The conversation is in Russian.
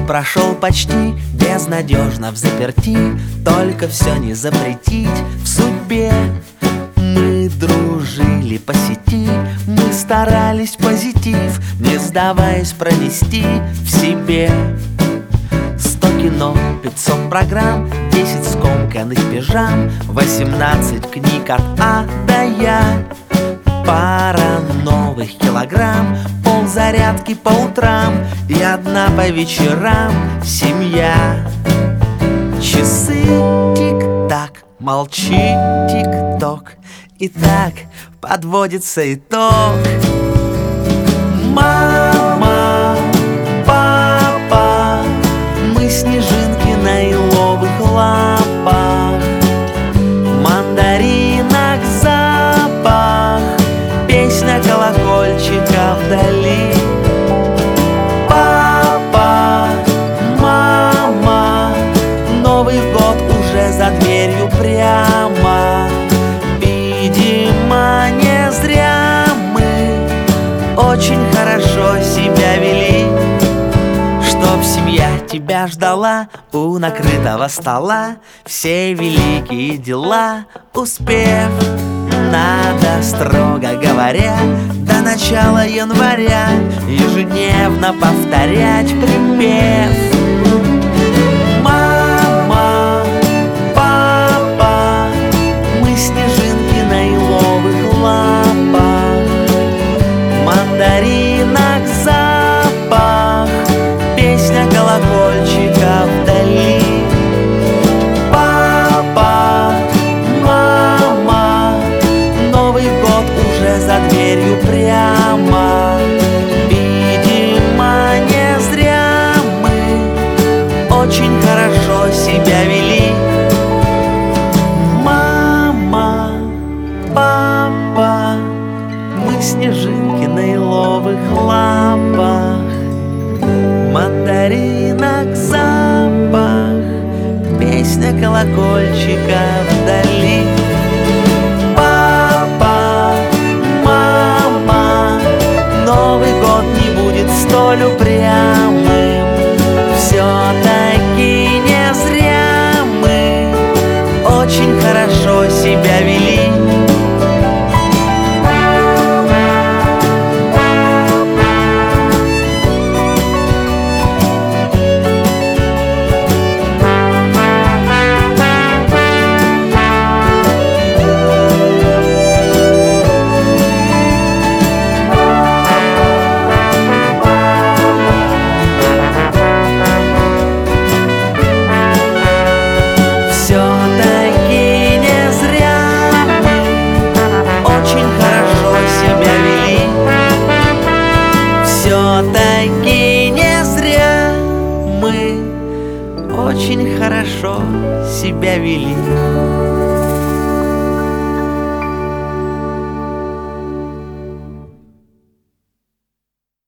прошел почти безнадежно взаперти. Только все не запретить в судьбе. Мы дружили по сети, мы старались позитив, не сдаваясь, пронести в себе. 100 кино, 500 программ, 10 скомканных пижам, 18 книг от А до Я, пара новых килограмм, ползарядки по утрам и одна по вечерам семья. Часы тик-так, молчи, тик-ток, и так подводится итог. Мама, папа, мы снежинки на еловых лапах, мандаринок запах, песня колокольчика вдали. Папа, мама, Новый год уже за дверью прямо. Видимо, не зря мы очень хорошо себя вели, чтоб семья тебя ждала у накрытого стола, все великие дела успев. Надо, строго говоря, до начала января ежедневно повторять припев. Мама, папа, мы снежинки на еловых лапах, мандаринок запах, песня колокольчика вдали. Папа, мама, Новый год уже за дверью прямо. Видимо, не зря мы очень хорошо себя вели. Мама, папа, мы снежинки на еловых лапах, мандаринок запах, песня колокольчика вдали. Папа, мама, Новый год не будет столь упрямым, все-таки не зря мы очень хорошо себя вели. Все-таки не зря мы очень хорошо себя вели.